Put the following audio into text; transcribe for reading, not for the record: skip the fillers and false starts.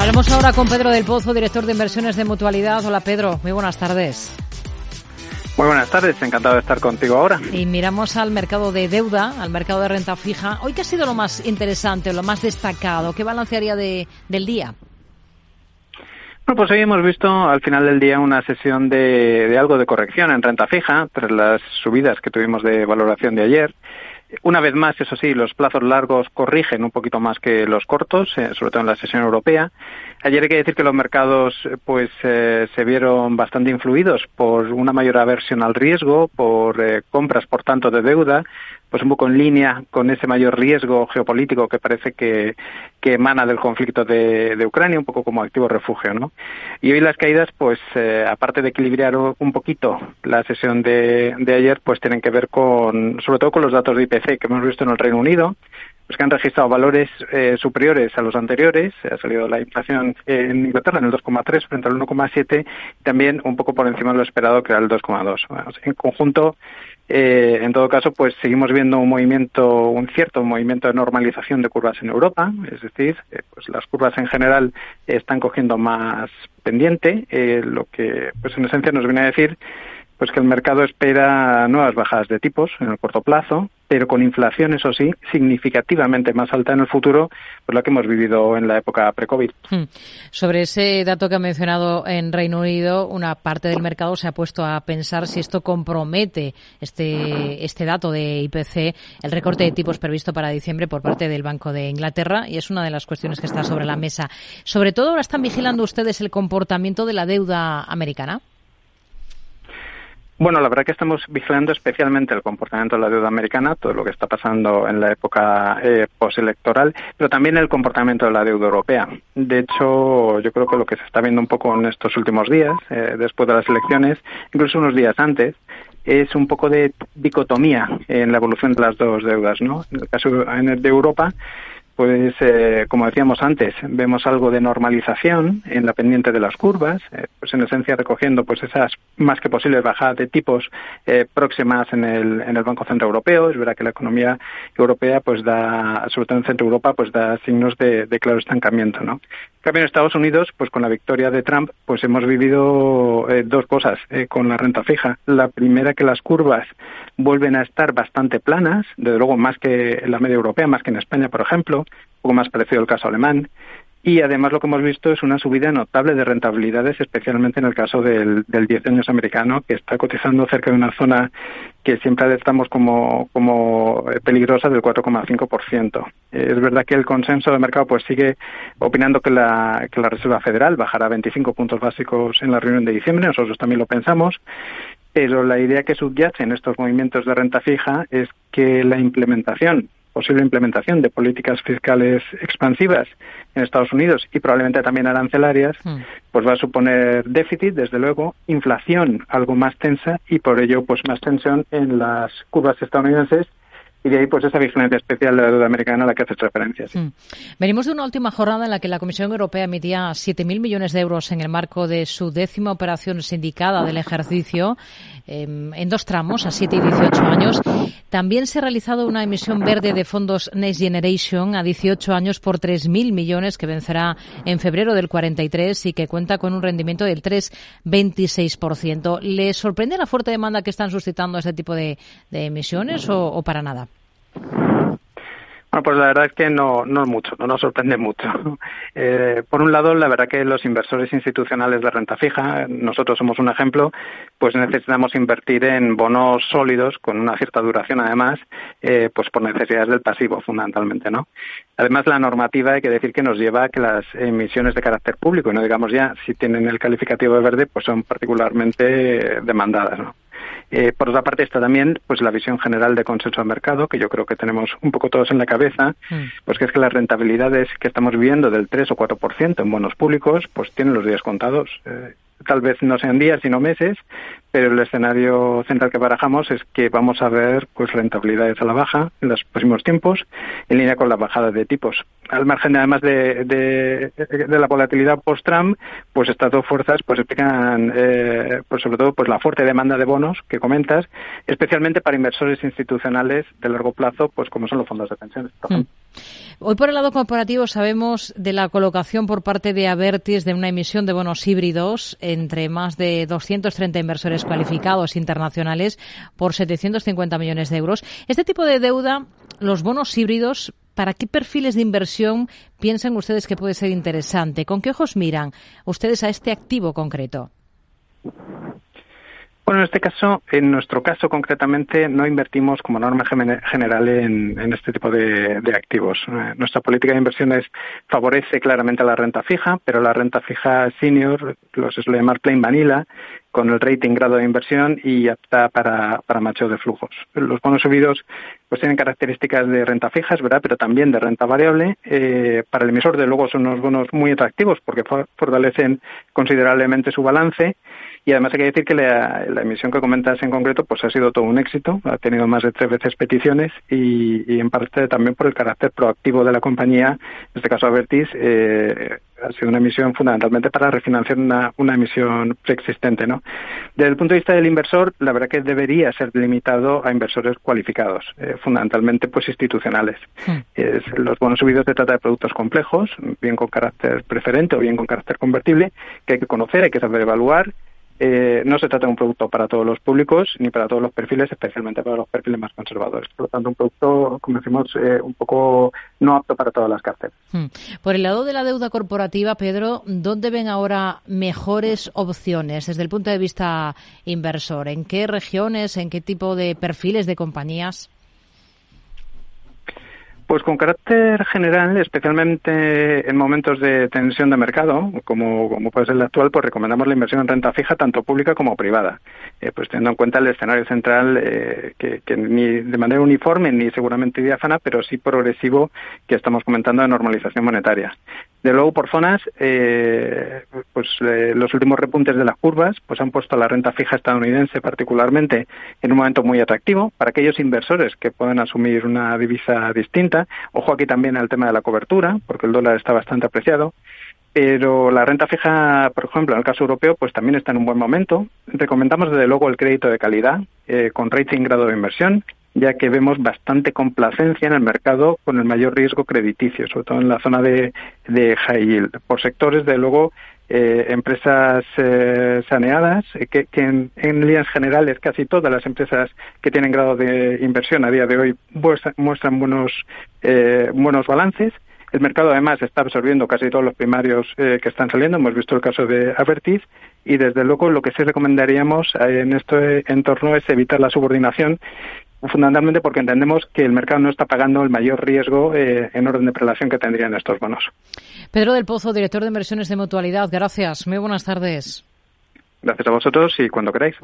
Hablamos ahora con Pedro del Pozo, director de inversiones de Mutualidad. Hola Pedro, muy buenas tardes. Muy buenas tardes, encantado de estar contigo ahora. Y miramos al mercado de deuda, al mercado de renta fija. ¿Hoy qué ha sido lo más interesante o lo más destacado? ¿Qué balancearía del día? Bueno, pues hoy hemos visto al final del día una sesión de algo de corrección en renta fija, tras las subidas que tuvimos de valoración de ayer. Una vez más, eso sí, los plazos largos corrigen un poquito más que los cortos, sobre todo en la sesión europea. Ayer hay que decir que los mercados se vieron bastante influidos por una mayor aversión al riesgo, por compras, por tanto, de deuda, pues un poco en línea con ese mayor riesgo geopolítico que parece que emana del conflicto de Ucrania, un poco como activo refugio, ¿no? Y hoy las caídas, pues aparte de equilibrar un poquito la sesión de ayer, pues tienen que ver sobre todo con los datos de IPC que hemos visto en el Reino Unido, pues que han registrado valores superiores a los anteriores. Ha salido la inflación en Inglaterra en el 2,3 frente al 1,7, también un poco por encima de lo esperado, que era el 2,2. Bueno, en conjunto, en todo caso, pues seguimos viendo un cierto movimiento de normalización de curvas en Europa, es decir, pues las curvas en general están cogiendo más pendiente, lo que pues en esencia nos viene a decir pues que el mercado espera nuevas bajadas de tipos en el corto plazo, pero con inflación, eso sí, significativamente más alta en el futuro, pues la que hemos vivido en la época pre-COVID. Sobre ese dato que ha mencionado en Reino Unido, una parte del mercado se ha puesto a pensar si esto compromete este dato de IPC, el recorte de tipos previsto para diciembre por parte del Banco de Inglaterra, y es una de las cuestiones que está sobre la mesa. Sobre todo, ahora están vigilando ustedes el comportamiento de la deuda americana. Bueno, la verdad que estamos vigilando especialmente el comportamiento de la deuda americana, todo lo que está pasando en la época postelectoral, pero también el comportamiento de la deuda europea. De hecho, yo creo que lo que se está viendo un poco en estos últimos días, después de las elecciones, incluso unos días antes, es un poco de dicotomía en la evolución de las dos deudas, ¿no? En el caso de Europa, pues como decíamos antes, vemos algo de normalización en la pendiente de las curvas, pues en esencia recogiendo pues esas más que posibles bajadas de tipos próximas en el Banco Central Europeo. Es verdad que la economía europea pues sobre todo en Centro Europa, pues da signos de claro estancamiento, ¿no? En cambio, en Estados Unidos, pues con la victoria de Trump, pues hemos vivido dos cosas con la renta fija. La primera, que las curvas vuelven a estar bastante planas, desde luego más que en la media europea, más que en España, por ejemplo, un poco más parecido al caso alemán. Y además lo que hemos visto es una subida notable de rentabilidades, especialmente en el caso del 10 años americano, que está cotizando cerca de una zona que siempre detectamos como peligrosa, del 4,5%. Es verdad que el consenso del mercado pues sigue opinando que la Reserva Federal bajará 25 puntos básicos en la reunión de diciembre. Nosotros también lo pensamos. Pero la idea que subyace en estos movimientos de renta fija es que la posible implementación de políticas fiscales expansivas en Estados Unidos y probablemente también arancelarias, pues va a suponer déficit, desde luego, inflación algo más tensa y por ello pues más tensión en las curvas estadounidenses. Y de ahí, pues, esa vigilancia especial de la deuda americana a la que haces referencia. ¿Sí? Venimos de una última jornada en la que la Comisión Europea emitía 7.000 millones de euros en el marco de su 10ª operación sindicada del ejercicio, en dos tramos, a 7 y 18 años. También se ha realizado una emisión verde de fondos Next Generation a 18 años por 3.000 millones, que vencerá en febrero del 43 y que cuenta con un rendimiento del 3,26%. ¿Le sorprende la fuerte demanda que están suscitando este tipo de emisiones o para nada? Bueno, pues la verdad es que no mucho, no nos sorprende mucho. Por un lado, la verdad que los inversores institucionales de renta fija, nosotros somos un ejemplo, pues necesitamos invertir en bonos sólidos con una cierta duración, además, pues por necesidades del pasivo, fundamentalmente, ¿no? Además, la normativa, hay que decir que nos lleva a que las emisiones de carácter público, y no digamos ya si tienen el calificativo de verde, pues son particularmente demandadas, ¿no? Por otra parte está también pues la visión general de consenso de mercado, que yo creo que tenemos un poco todos en la cabeza, pues que es que las rentabilidades que estamos viviendo del 3 o 4% en bonos públicos, pues tienen los días contados. tal vez no sean días, sino meses, pero el escenario central que barajamos es que vamos a ver pues rentabilidades a la baja en los próximos tiempos, en línea con la bajada de tipos. Al margen, además de la volatilidad post-Trump, pues estas dos fuerzas pues explican, pues sobre todo, pues la fuerte demanda de bonos que comentas, especialmente para inversores institucionales de largo plazo, pues como son los fondos de pensiones, por ejemplo. Hoy, por el lado corporativo, sabemos de la colocación por parte de Abertis de una emisión de bonos híbridos entre más de 230 inversores cualificados internacionales por 750 millones de euros. Este tipo de deuda, los bonos híbridos, ¿para qué perfiles de inversión piensan ustedes que puede ser interesante? ¿Con qué ojos miran ustedes a este activo concreto? Bueno, en nuestro caso concretamente, no invertimos como norma general en este tipo de activos. Nuestra política de inversiones favorece claramente a la renta fija, pero la renta fija senior, los suele llamar plain vanilla, con el rating grado de inversión y apta para macheo de flujos. Los bonos subidos pues tienen características de renta fija, es verdad, pero también de renta variable. Para el emisor, de luego, son unos bonos muy atractivos porque fortalecen considerablemente su balance. Y además hay que decir que la emisión que comentas en concreto pues ha sido todo un éxito, ha tenido más de 3 veces peticiones y en parte también por el carácter proactivo de la compañía, en este caso Abertis, ha sido una emisión fundamentalmente para refinanciar una emisión preexistente, ¿no? Desde el punto de vista del inversor, la verdad que debería ser limitado a inversores cualificados, fundamentalmente pues institucionales. Los bonos subidos se trata de productos complejos, bien con carácter preferente o bien con carácter convertible, que hay que conocer, hay que saber evaluar. No se trata de un producto para todos los públicos ni para todos los perfiles, especialmente para los perfiles más conservadores. Por lo tanto, un producto, como decimos, un poco no apto para todas las carteras. Por el lado de la deuda corporativa, Pedro, ¿dónde ven ahora mejores opciones desde el punto de vista inversor? ¿En qué regiones, en qué tipo de perfiles de compañías? Pues con carácter general, especialmente en momentos de tensión de mercado, como puede ser el actual, pues recomendamos la inversión en renta fija, tanto pública como privada. Pues teniendo en cuenta el escenario central, que ni de manera uniforme ni seguramente diáfana, pero sí progresivo, que estamos comentando de normalización monetaria. De luego, por zonas, los últimos repuntes de las curvas pues han puesto a la renta fija estadounidense particularmente en un momento muy atractivo para aquellos inversores que pueden asumir una divisa distinta. Ojo aquí también al tema de la cobertura, porque el dólar está bastante apreciado. Pero la renta fija, por ejemplo, en el caso europeo, pues también está en un buen momento. Recomendamos desde luego el crédito de calidad, con rating grado de inversión, ya que vemos bastante complacencia en el mercado con el mayor riesgo crediticio, sobre todo en la zona de high yield. Por sectores, de luego, empresas saneadas, que en líneas generales casi todas las empresas que tienen grado de inversión a día de hoy muestran buenos balances. El mercado además está absorbiendo casi todos los primarios que están saliendo. Hemos visto el caso de Abertis y desde luego lo que sí recomendaríamos en este entorno es evitar la subordinación, fundamentalmente porque entendemos que el mercado no está pagando el mayor riesgo en orden de prelación que tendrían estos bonos. Pedro del Pozo, director de inversiones de Mutualidad, gracias. Muy buenas tardes. Gracias a vosotros y cuando queráis.